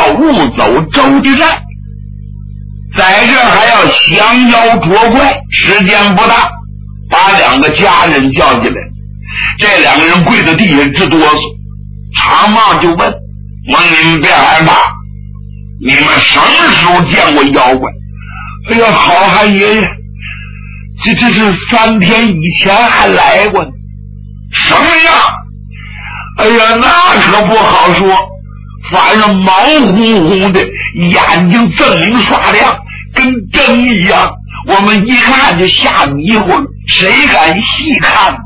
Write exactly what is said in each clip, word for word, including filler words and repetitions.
要误走周地寨，在这还要降妖捉怪，时间不大，把两个家人叫进来。这两个人跪在地下直哆嗦。长帽就问：我你们别害怕，你们什么时候见过妖怪？哎呀，好汉爷爷，这这是三天以前还来过呢。什么样？哎呀，那可不好说，反正毛乎乎的，眼睛锃明刷亮，跟灯一样，我们一看就吓迷糊了，谁敢细看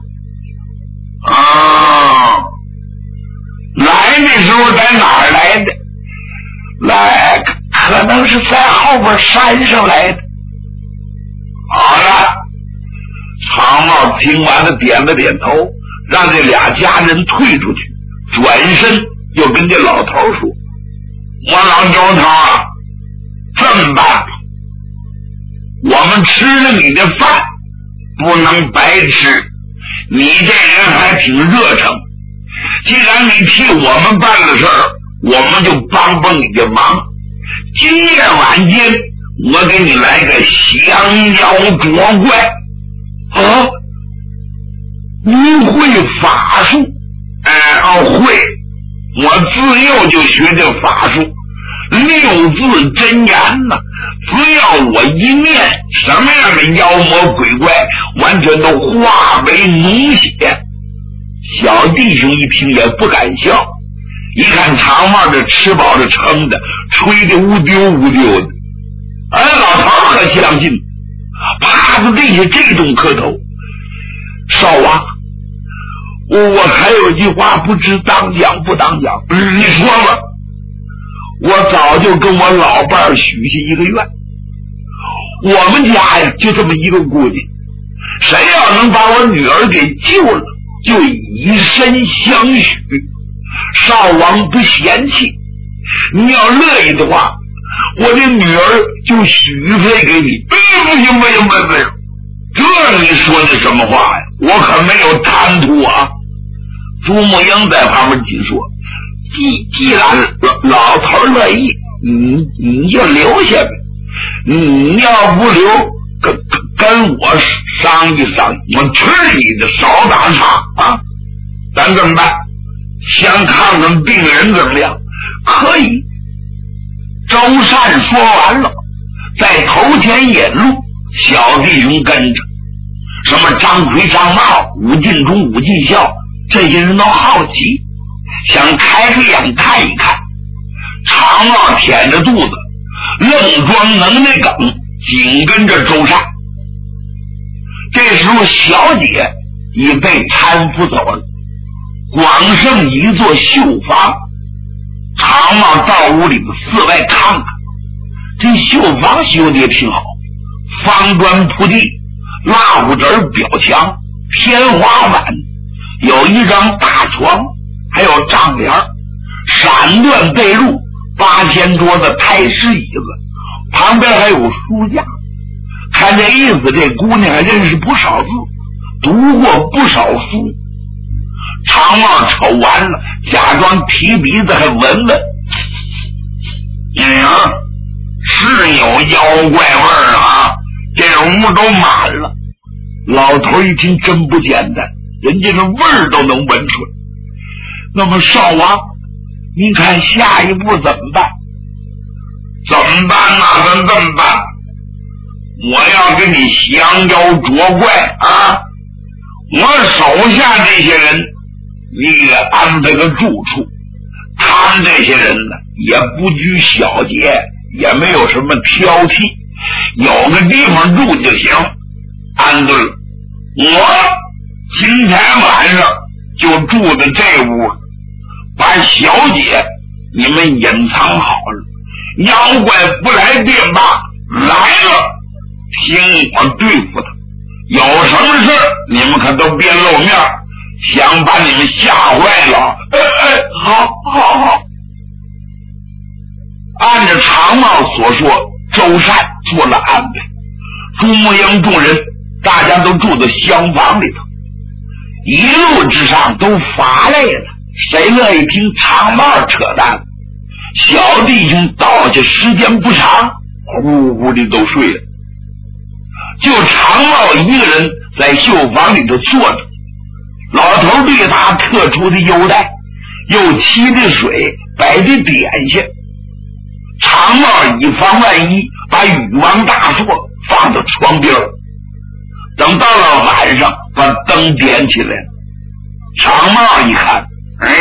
啊？来的时候在哪儿来的？来，可能是在后边山上来的。好了，长帽听完了，点了点头，让这俩家人退出去，转身又跟这老头说：我老周头啊，这么办吧，我们吃了你的饭不能白吃，你这人还挺热诚，既然你替我们办了事儿，我们就帮帮你的忙。今夜晚间我给你来个降妖捉怪。啊，您会法术？哎，哦，会，我自幼就学这法术，六字真言呐，只要我一念，什么样的妖魔鬼怪完全都化为脓血。小弟兄一听也不敢笑，一看长帽这吃饱了撑的，吹的乌丢乌丢的。哎，老头可相信，趴在地下这种磕头。少啊，我我还有一句话不知当讲不当讲，嗯，你说吧。我早就跟我老伴许下一个愿，我们家呀就这么一个姑娘，谁要能把我女儿给救了，就以身相许，少王不嫌弃。你要乐意的话，我这女儿就许配给你。哎，不行不行不行不行，这你说的什么话呀？我可没有贪图啊！朱木英在旁边紧说：既既然老老头乐意，你你就留下呗。你要不留，跟跟我商议商议，我吃你的少打岔啊！咱怎么办？先看看病人怎么样？可以。周善说完了，在头前引路，小弟兄跟着。什么张奎、张茂、武进忠、武进孝，这些人都好奇，想开个眼看一看。长帽舔着肚子，愣装能耐梗，紧跟着周善。这时候小姐已被搀扶走了，光剩一座绣房。长帽到屋里四外看看，这绣房修的也挺好，方砖铺地，蜡烛纸裱墙，天花板，有一张大床，还有帐帘，闪缎被褥，八仙桌子，太师椅子，旁边还有书架。看这意思，这姑娘还认识不少字，读过不少书。长帽瞅完了，假装提鼻子还闻闻，哎呀，是有妖怪味儿啊！这屋都满了。老头一听真不简单，人家这味儿都能闻出来。那么少王，您看下一步怎么办？怎么办呢？咱这么办，我要给你降妖捉怪啊！我手下这些人你给安排个住处，他们这些人呢也不拘小节，也没有什么挑剔，有个地方住就行。安顿了，我今天晚上就住在这屋，把小姐你们隐藏好了，妖怪不来便罢，来了听我对付他，有什么事你们可都别露面，想把你们吓坏了。哎哎，好好好。按照长帽所说，周善做了安排，朱木英众人大家都住在厢房里头，一路之上都乏累了，谁乐意听长帽扯淡？ 小弟兄倒下时间不长，呼呼的都睡了，就常茂一个人在绣房里头坐着。老头对他特殊的优待，又沏的水，摆的点心。常茂以防万一，把禹王大硕放到床边，等到了晚上把灯点起来了。常茂一看，哎，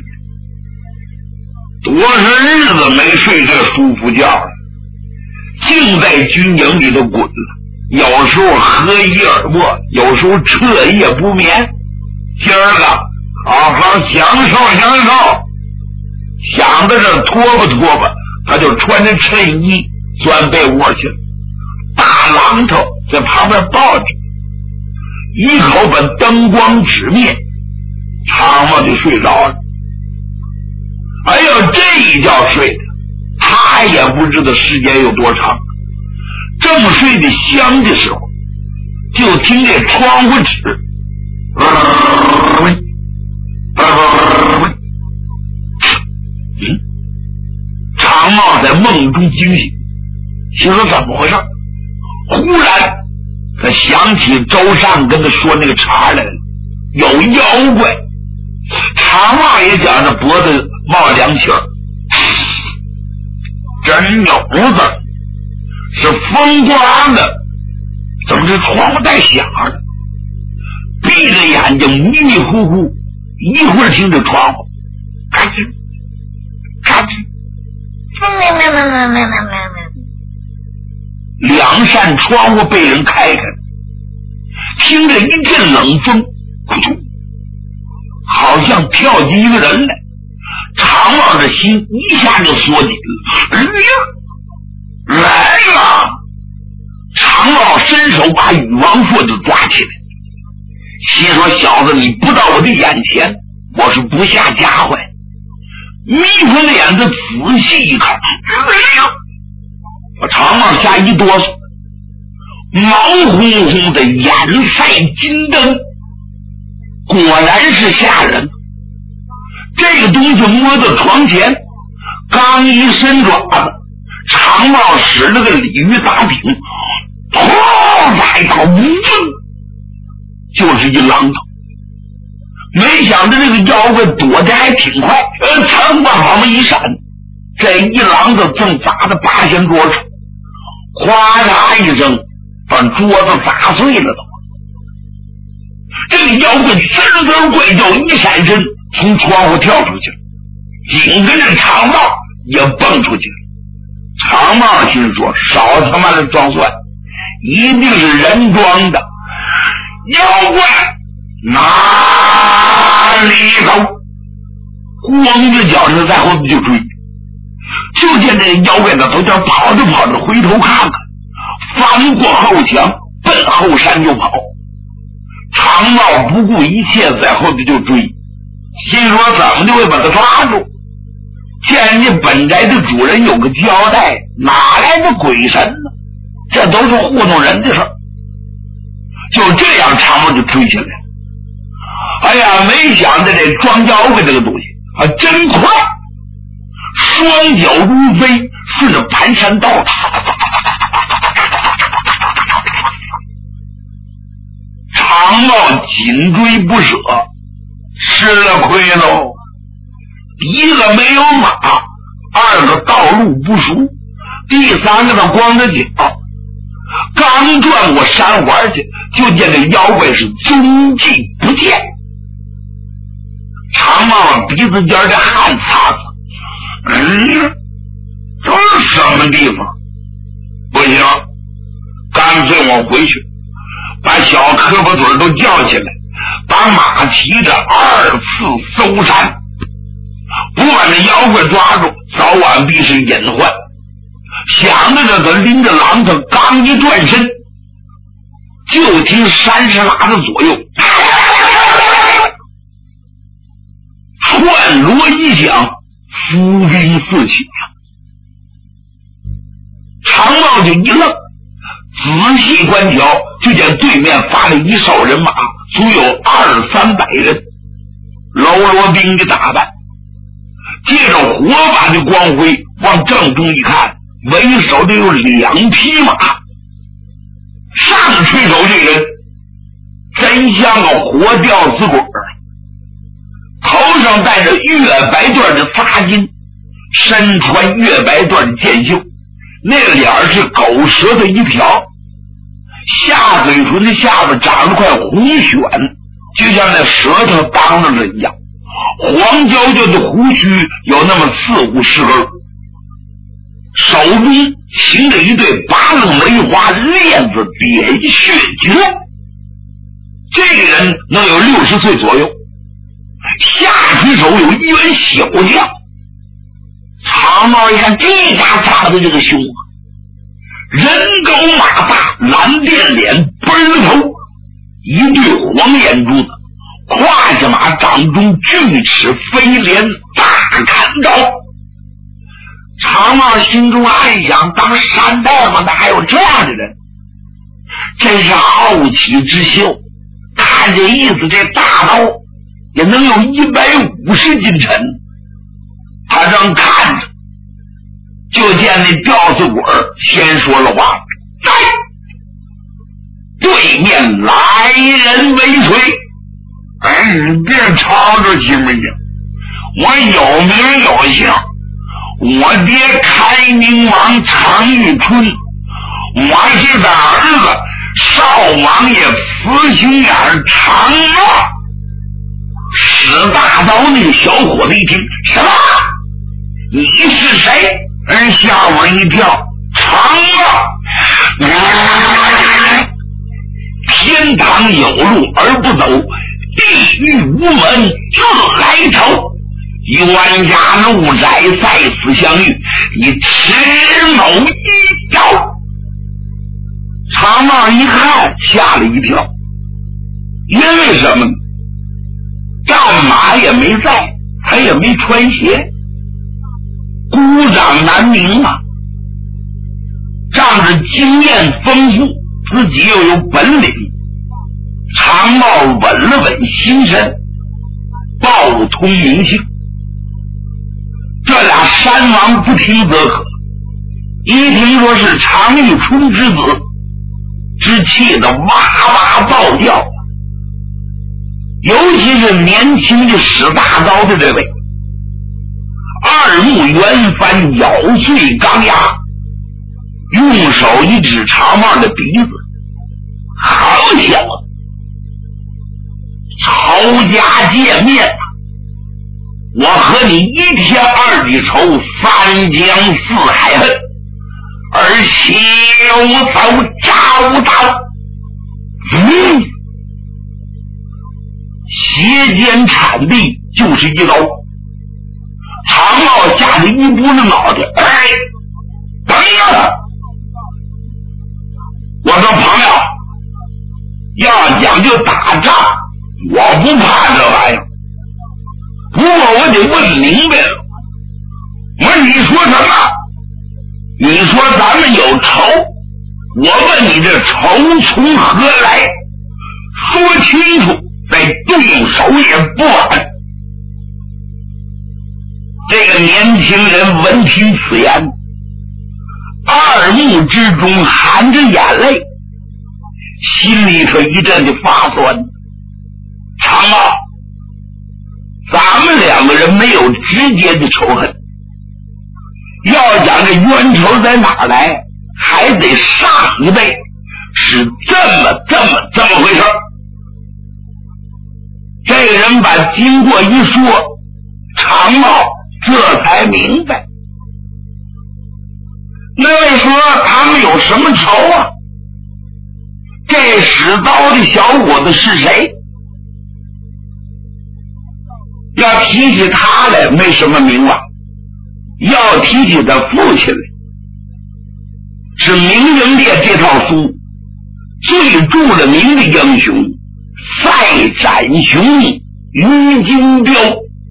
多少日子没睡这舒服觉了，净在军营里头滚了，有时候喝一耳沫，有时候彻夜不眠。今儿个好好享受享受，想到这拖吧拖吧，他就穿着衬衣钻被窝去了。大榔头在旁边抱着，一口把灯光纸灭，常茂就睡着了。哎呦，这一觉睡的，他也不知道时间有多长。正睡得香的时候，就听这窗户纸嗯，常茂在梦中惊醒，心说怎么回事？忽然他想起周善跟他说那个茬来了，有妖怪。常茂也觉着脖子冒凉气儿，真有子是风刮的，怎么这窗户带响的？闭着眼睛迷迷糊糊，一会儿听着窗户咔吱咔吱，两扇窗户被人开开，听着一阵冷风，咕咚，好像跳进一个人来。常茂的心一下就缩紧了，哎呀，来了！常茂伸手把禹王硕就抓起来，心说小子，你不到我的眼前，我是不下家伙。眯缝的眼子仔细一看，哎呀，把常茂吓一哆嗦，毛烘烘的眼晒金灯，果然是吓人。这个东西摸到床前，刚一伸爪子，常茂使了个鲤鱼打挺，突来到无缝，就是一榔头。没想到这个妖怪躲得还挺快，呃，噌往旁边一闪，这一榔头正砸在八仙桌上，哗啦一声把桌子砸碎了都。这个妖怪滋滋怪叫，一闪身从窗户跳出去了，紧跟着常茂也蹦出去了。常茂心说少他妈的装蒜，一定是人装的妖怪，哪里走？光着脚就在后头就追，就见这妖怪的头条跑着跑着回头看看，翻过后墙奔后山就跑。常茂不顾一切在后头就追，心说怎么就会把他抓住？见人家本宅的主人有个交代，哪来的鬼神呢？这都是糊弄人的事儿。就这样常茂就追起来了。哎呀，没想到这装妖怪这个东西啊真快，双脚如飞，顺着盘山道常茂紧追不舍，吃了亏喽。一个没有马，二个道路不熟，第三个他光着脚，刚转过山环去，就见这妖怪是踪迹不见。常茂鼻子尖的汗擦子，嗯，这是什么地方？不行，干脆我回去把小胳膊腿都叫起来，把马骑着二次搜山，不把这妖怪抓住，早晚必是隐患。想着这个拎着榔头，刚一转身，就听山石拉的左右串锣一响，伏兵四起。常茂就一愣，仔细观瞧，就见对面发了一哨人马，足有二三百人，喽啰兵的打扮， 借着火把的光辉往正中一看，为首的有两匹马，上去走这人真像个火吊死鬼，头上戴着月白缎的纱巾，身穿月白缎的箭袖，那脸是狗舌的一条，下嘴唇的下边长了块红旋，就像那舌头当着的一样，黄焦焦的胡须有那么四五十根，手中擎着一对八棱梅花链子点穴诀。这个人能有六十岁左右，下体手有一员小将。长毛一看，这家长的这个凶啊，人高马大，蓝靛脸，奔头，一对黄眼珠子，胯下马掌中锯齿飞镰，大砍刀。长毛心中暗想，当山大王的还有这样的人，真是傲气之秀。看这意思，这大刀也能有一百五十斤沉。他正看着，就见那吊死鬼先说了话：“来，对面来人为锤。哎，你别吵着行不行？我有名有姓，我爹开明王常遇春，我是他儿子少王爷慈禧眼长乐。”使大刀那个小伙子一听，什么？你是谁？人吓我一跳。长乐，啊，天堂有路而不走，地狱无门自来投。冤家路窄，在此相遇，你迟某一招。长帽一看，吓了一跳，因为什么呢？战马也没在，他也没穿鞋，孤掌难鸣啊。仗着经验丰富，自己又有本领，长帽稳了稳心神，报通名姓。这俩山王不听则可，一听说是常遇春之子，之气的哇哇暴叫。尤其是年轻的使大刀的这位，二目圆翻，咬碎钢牙，用手一指长帽的鼻子，好小啊！仇家见面，我和你一天二地仇，三江四海恨，而休走招刀。嗯，斜肩铲地就是一刀，长帽吓得一拨子脑袋，哎，等着！我说朋友，要讲究打仗，我不怕这玩意儿，不过我得问明白了。我说你说什么？你说咱们有仇，我问你这仇从何来？说清楚，再动手也不晚。这个年轻人闻听此言，二目之中含着眼泪，心里头一阵的发酸。长毛，咱们两个人没有直接的仇恨，要讲这冤仇在哪儿来，还得上一辈是这么这么这么回事。这个人把经过一说，长毛这才明白。那位说他们有什么仇啊？这使刀的小伙子是谁？要提起他来没什么名望，要提起他父亲来，是名人列这套书最著了名的英雄赛斩雄于金彪。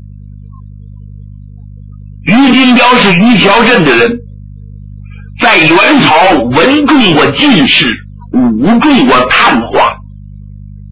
于金彪是于桥镇的人，在元朝文中过进士，武中过探花。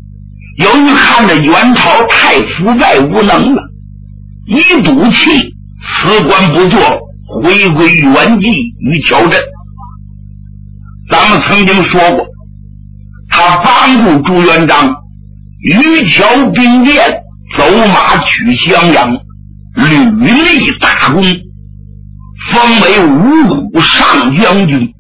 由于看着元朝太腐败无能了，一赌气辞官不做，回归原籍于桥镇。咱们曾经说过，他帮助朱元璋于桥兵变，走马取襄阳，屡立大功，封为五谷上将军。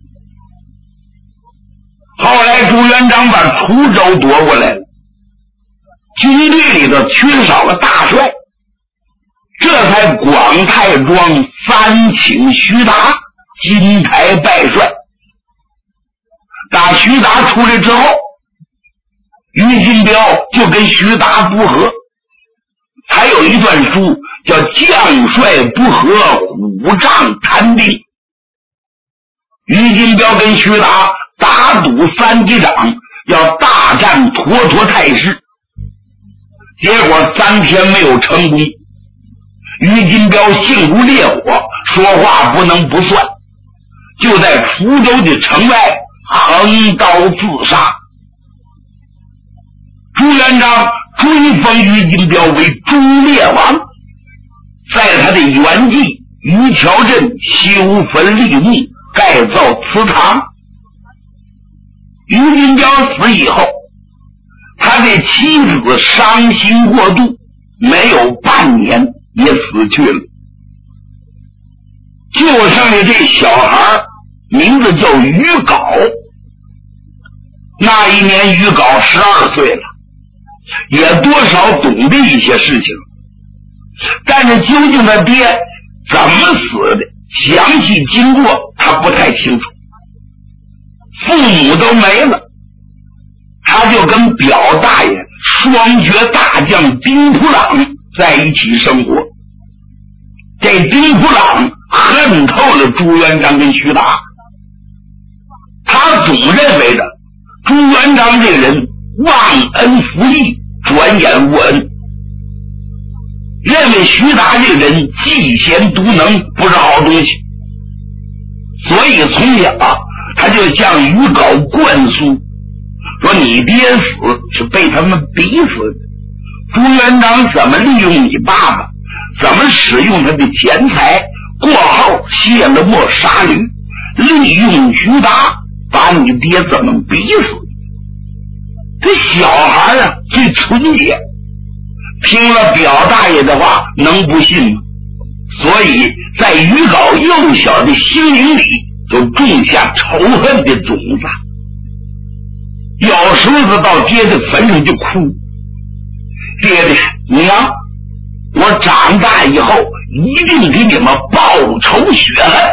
后来朱元璋把滁州夺过来了，军队里头缺少了大帅，这才广太庄三请徐达金台拜帅。打徐达出来之后，于金彪就跟徐达不和，还有一段书叫将帅不和，虎杖谈兵。于金彪跟徐达打赌三击掌，要大战沱沱太师，结果三天没有成功。于金彪性如烈火，说话不能不算，就在滁州的城外横刀自杀。朱元璋追封于金彪为朱烈王，在他的原籍于桥镇修坟立墓，盖造祠堂。于金彪死以后，他的妻子伤心过度，没有半年也死去了，就剩下这小孩，名字叫于镐。那一年于镐十二岁了，也多少懂得一些事情，但是究竟他爹怎么死的，详细经过他不太清楚。父母都没了，他就跟表大爷双绝大将丁普朗在一起生活。这丁普朗恨透了朱元璋跟徐达，他总认为的朱元璋这个人忘恩负义，转眼无恩，认为徐达这个人嫉贤妒能，不是好东西。所以从小他就向于镐灌输说，你爹死是被他们逼死的，朱元璋怎么利用你爸爸，怎么使用他的钱财，过后卸了磨杀驴，利用徐达把你爹怎么逼死。这小孩啊最纯洁，听了表大爷的话能不信吗？所以在于镐幼小的心灵里就种下仇恨的种子。有时候他到爹的坟上就哭，爹爹娘，我长大以后一定给你们报仇雪恨。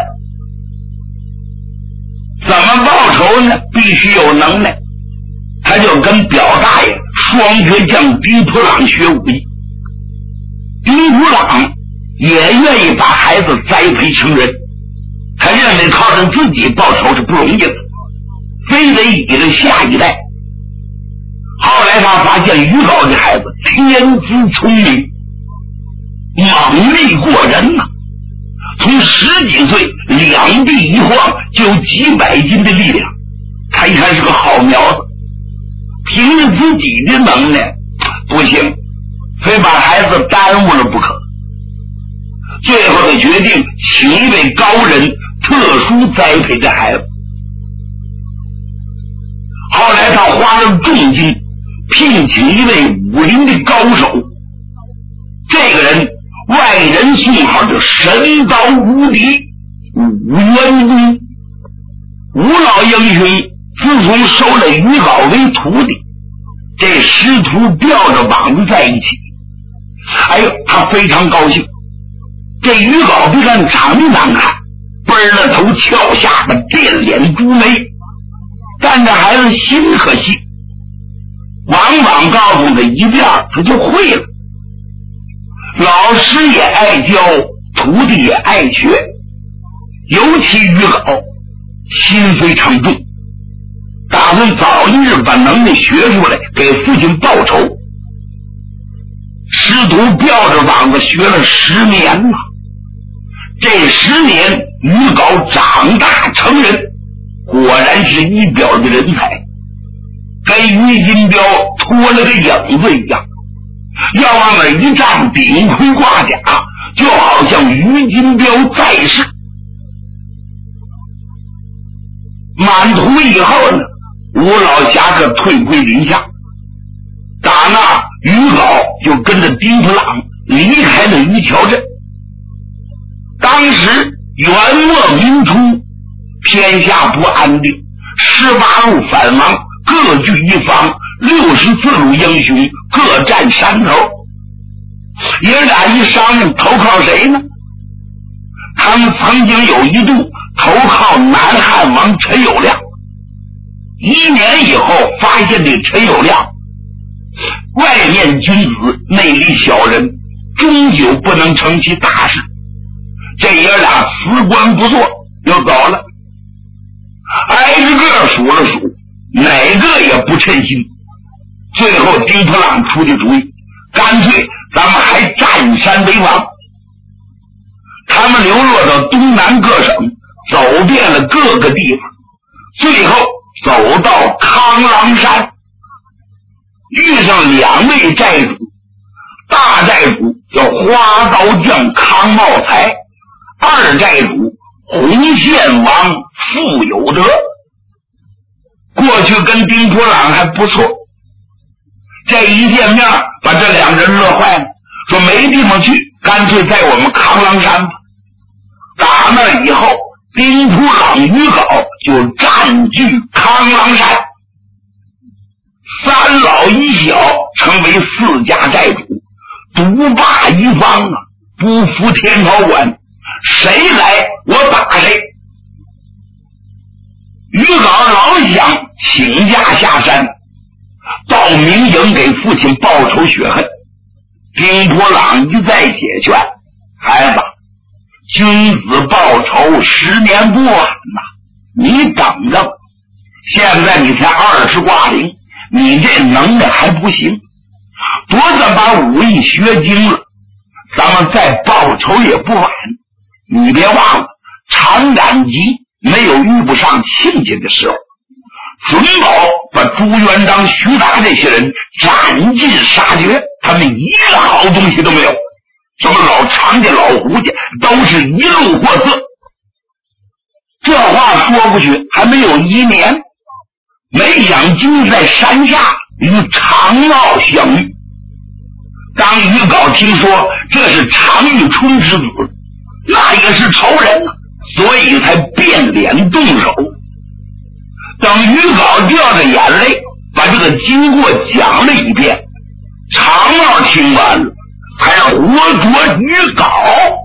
怎么报仇呢？必须有能耐。他就跟表大爷双绝将丁普朗学武艺，丁普朗也愿意把孩子栽培成人，他认为靠着自己报仇是不容易的，非得以着下一代。后来他发现于镐的孩子天资聪明，猛力过人呐、啊，从十几岁两臂一晃就有几百斤的力量，他一看是个好苗子，凭着自己的能耐不行，非把孩子耽误了不可。最后的决定请一位高人特殊栽培这孩子。后来他花了重金聘请一位武林的高手，这个人外人送号叫神刀无敌武元公。吴老英雄自从收了于镐为徒弟，这师徒吊着膀子在一起，哎呦，他非常高兴。这于镐别看长得难看，奔了头翘下巴，电脸朱眉，但这孩子心可细，往往告诉他一遍他就会了。老师也爱教，徒弟也爱学，尤其于镐心非常重，打算早一日把能耐学出来，给父亲报仇。师徒吊着膀子学了十年了，这十年于镐长大成人，果然是一表的人才，跟于金彪脱了个影子一样。要往那一站，顶盔挂甲， 就好像于金彪在世。满途以后呢，吴老侠可退归林下，打那于镐就跟着丁普朗离开了于桥镇。当时元末明初，天下不安定，十八路反王各据一方，六十四路英雄各占山头。爷俩一商量，投靠谁呢？他们曾经有一度投靠南汉王陈友谅，一年以后发现这陈友谅外面君子内里小人，终究不能成其大事。这爷俩辞官不做，又走了。挨着个数了数，哪个也不称心。最后丁普朗出的主意，干脆咱们还占山为王。他们流落到东南各省，走遍了各个地方，最后走到康郎山，遇上两位寨主。大寨主叫花刀匠康茂才，二寨主洪宪王傅有德。过去跟丁普朗还不错，这一见面把这两人乐坏了，说没地方去，干脆在我们康郎山吧。打那以后，丁普朗于镐就占据康郎山，三老一小成为四家寨主，独霸一方啊，不服天朝管，谁来我打谁。于镐老想请假下山，到明营给父亲报仇雪恨。丁普朗一再解劝，孩子，君子报仇十年不晚呐，你等着，现在你才二十挂零，你这能耐还不行，多咱把武艺学精了，咱们再报仇也不晚。你别忘了，长赶集没有遇不上亲家的时候，准保把朱元璋、徐达这些人斩尽杀绝，他们一个好东西都没有。什么老常家、老胡家都是一路货色。这话说过去还没有一年，没想就在山下与常茂相遇。当于镐听说这是常遇春之子，那也是仇人啊，所以才变脸动手。等于镐掉着眼泪把这个经过讲了一遍，常茂听完了才活捉于镐。